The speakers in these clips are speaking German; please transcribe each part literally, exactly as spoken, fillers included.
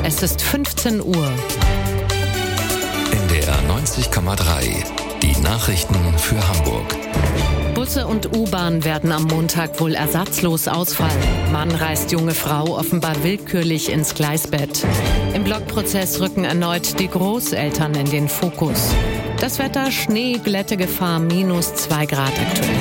Es ist fünfzehn Uhr. N D R neunzig Komma drei. Die Nachrichten für Hamburg. Busse und U-Bahn werden am Montag wohl ersatzlos ausfallen. Mann reißt junge Frau offenbar willkürlich ins Gleisbett. Im Blockprozess rücken erneut die Großeltern in den Fokus. Das Wetter: Schnee, Glättegefahr, minus zwei Grad aktuell.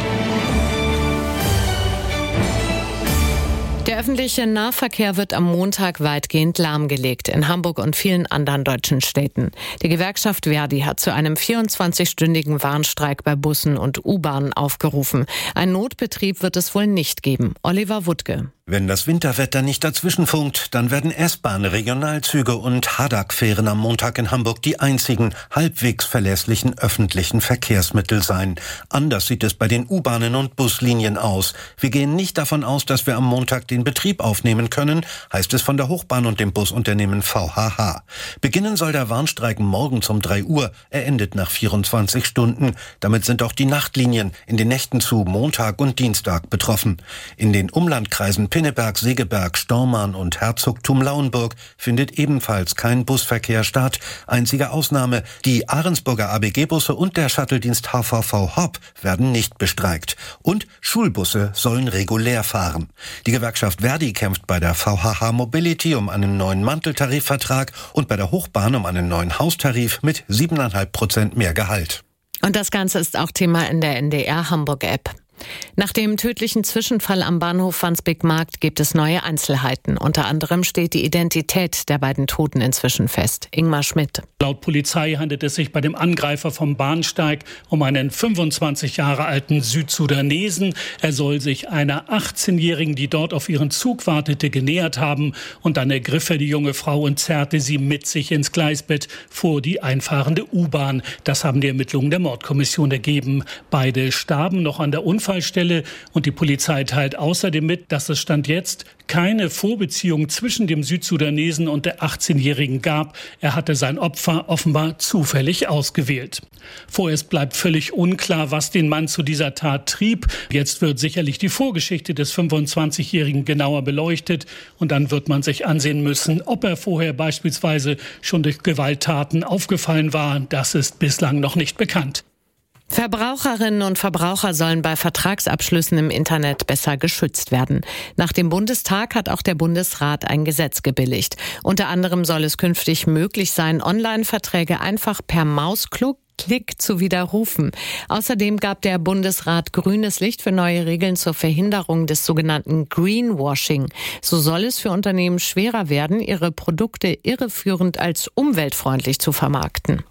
Der öffentliche Nahverkehr wird am Montag weitgehend lahmgelegt, in Hamburg und vielen anderen deutschen Städten. Die Gewerkschaft Verdi hat zu einem vierundzwanzigstündigen Warnstreik bei Bussen und U-Bahnen aufgerufen. Ein Notbetrieb wird es wohl nicht geben. Oliver Wuttke. Wenn das Winterwetter nicht dazwischenfunkt, dann werden S-Bahn, Regionalzüge und Hadak-Fähren am Montag in Hamburg die einzigen halbwegs verlässlichen öffentlichen Verkehrsmittel sein. Anders sieht es bei den U-Bahnen und Buslinien aus. Wir gehen nicht davon aus, dass wir am Montag den Betrieb aufnehmen können, heißt es von der Hochbahn und dem Busunternehmen V H H. Beginnen soll der Warnstreik morgens um drei Uhr, er endet nach vierundzwanzig Stunden. Damit sind auch die Nachtlinien in den Nächten zu Montag und Dienstag betroffen. In den Umlandkreisen Pinneberg, Segeberg, Stormarn und Herzogtum Lauenburg findet ebenfalls kein Busverkehr statt. Einzige Ausnahme: die Ahrensburger A B G-Busse und der Shuttledienst H V V Hop werden nicht bestreikt. Und Schulbusse sollen regulär fahren. Die Gewerkschaft Verdi kämpft bei der V H H Mobility um einen neuen Manteltarifvertrag und bei der Hochbahn um einen neuen Haustarif mit siebeneinhalb Prozent mehr Gehalt. Und das Ganze ist auch Thema in der N D R Hamburg-App. Nach dem tödlichen Zwischenfall am Bahnhof Wandsbek-Markt gibt es neue Einzelheiten. Unter anderem steht die Identität der beiden Toten inzwischen fest. Ingmar Schmidt. Laut Polizei handelt es sich bei dem Angreifer vom Bahnsteig um einen fünfundzwanzig Jahre alten Südsudanesen. Er soll sich einer achtzehnjährigen, die dort auf ihren Zug wartete, genähert haben. Und dann ergriff er die junge Frau und zerrte sie mit sich ins Gleisbett vor die einfahrende U-Bahn. Das haben die Ermittlungen der Mordkommission ergeben. Beide starben noch an der Unfallstelle. Und die Polizei teilt außerdem mit, dass es Stand jetzt keine Vorbeziehung zwischen dem Südsudanesen und der achtzehnjährigen gab. Er hatte sein Opfer offenbar zufällig ausgewählt. Vorerst bleibt völlig unklar, was den Mann zu dieser Tat trieb. Jetzt wird sicherlich die Vorgeschichte des fünfundzwanzigjährigen genauer beleuchtet. Und dann wird man sich ansehen müssen, ob er vorher beispielsweise schon durch Gewalttaten aufgefallen war. Das ist bislang noch nicht bekannt. Verbraucherinnen und Verbraucher sollen bei Vertragsabschlüssen im Internet besser geschützt werden. Nach dem Bundestag hat auch der Bundesrat ein Gesetz gebilligt. Unter anderem soll es künftig möglich sein, Online-Verträge einfach per Mausklick Klick zu widerrufen. Außerdem gab der Bundesrat grünes Licht für neue Regeln zur Verhinderung des sogenannten Greenwashing. So soll es für Unternehmen schwerer werden, ihre Produkte irreführend als umweltfreundlich zu vermarkten.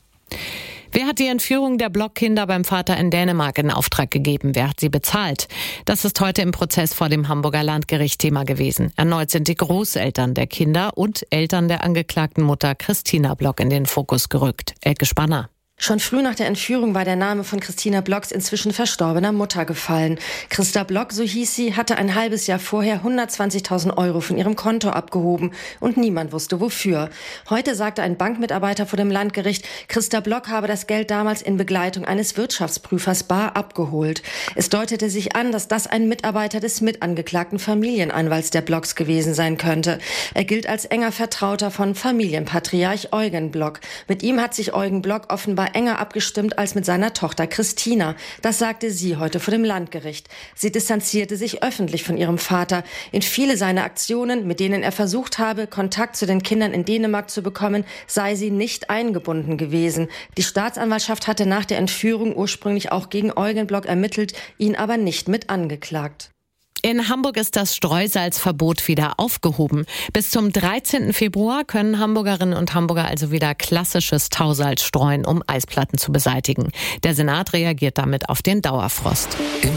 Wer hat die Entführung der Blockkinder beim Vater in Dänemark in Auftrag gegeben? Wer hat sie bezahlt? Das ist heute im Prozess vor dem Hamburger Landgericht Thema gewesen. Erneut sind die Großeltern der Kinder und Eltern der angeklagten Mutter Christina Block in den Fokus gerückt. Elke Spanner. Schon früh nach der Entführung war der Name von Christina Blocks inzwischen verstorbener Mutter gefallen. Christa Block, so hieß sie, hatte ein halbes Jahr vorher hundertzwanzigtausend Euro von ihrem Konto abgehoben und niemand wusste wofür. Heute sagte ein Bankmitarbeiter vor dem Landgericht, Christa Block habe das Geld damals in Begleitung eines Wirtschaftsprüfers bar abgeholt. Es deutete sich an, dass das ein Mitarbeiter des mitangeklagten Familienanwalts der Blocks gewesen sein könnte. Er gilt als enger Vertrauter von Familienpatriarch Eugen Block. Mit ihm hat sich Eugen Block offenbar enger abgestimmt als mit seiner Tochter Christina. Das sagte sie heute vor dem Landgericht. Sie distanzierte sich öffentlich von ihrem Vater. In viele seiner Aktionen, mit denen er versucht habe, Kontakt zu den Kindern in Dänemark zu bekommen, sei sie nicht eingebunden gewesen. Die Staatsanwaltschaft hatte nach der Entführung ursprünglich auch gegen Eugen Block ermittelt, ihn aber nicht mit angeklagt. In Hamburg ist das Streusalzverbot wieder aufgehoben. Bis zum dreizehnten Februar können Hamburgerinnen und Hamburger also wieder klassisches Tausalz streuen, um Eisplatten zu beseitigen. Der Senat reagiert damit auf den Dauerfrost.